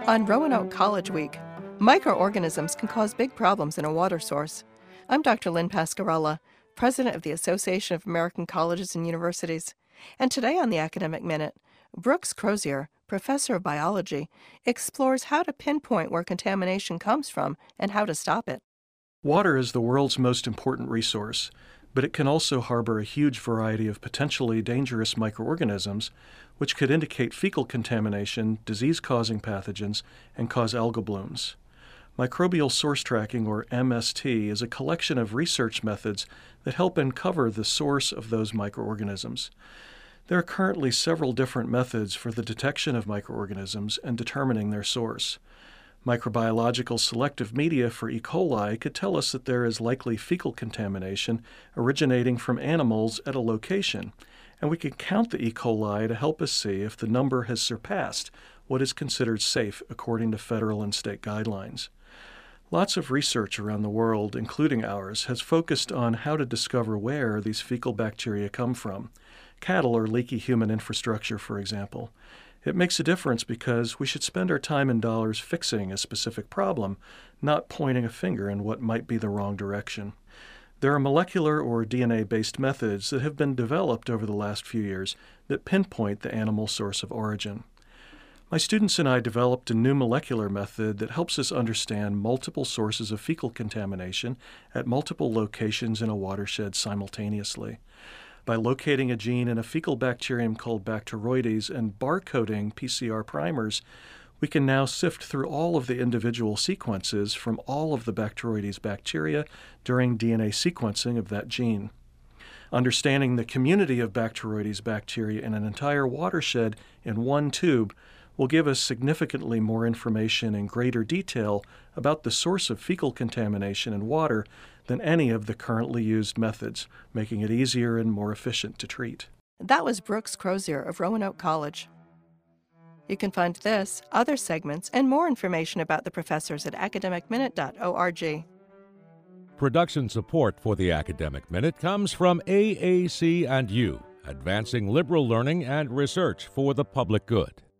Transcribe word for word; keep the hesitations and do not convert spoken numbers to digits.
On Roanoke College Week, microorganisms can cause big problems in a water source. I'm Doctor Lynn Pascarella, President of the Association of American Colleges and Universities. And today on the Academic Minute, Brooks Crozier, Professor of Biology, explores how to pinpoint where contamination comes from and how to stop it. Water is the world's most important resource, but it can also harbor a huge variety of potentially dangerous microorganisms, which could indicate fecal contamination, disease-causing pathogens, and cause algal blooms. Microbial source tracking, or M S T, is a collection of research methods that help uncover the source of those microorganisms. There are currently several different methods for the detection of microorganisms and determining their source. Microbiological selective media for E. coli could tell us that there is likely fecal contamination originating from animals at a location, and we can count the E. coli to help us see if the number has surpassed what is considered safe according to federal and state guidelines. Lots of research around the world, including ours, has focused on how to discover where these fecal bacteria come from. Cattle or leaky human infrastructure, for example. It makes a difference because we should spend our time and dollars fixing a specific problem, not pointing a finger in what might be the wrong direction. There are molecular or D N A-based methods that have been developed over the last few years that pinpoint the animal source of origin. My students and I developed a new molecular method that helps us understand multiple sources of fecal contamination at multiple locations in a watershed simultaneously. By locating a gene in a fecal bacterium called Bacteroides and barcoding P C R primers, we can now sift through all of the individual sequences from all of the Bacteroides bacteria during D N A sequencing of that gene. Understanding the community of Bacteroides bacteria in an entire watershed in one tube will give us significantly more information in greater detail about the source of fecal contamination in water than any of the currently used methods, making it easier and more efficient to treat. That was Brooks Crozier of Roanoke College. You can find this, other segments, and more information about the professors at academic minute dot org. Production support for the Academic Minute comes from A A C and U, advancing liberal learning and research for the public good.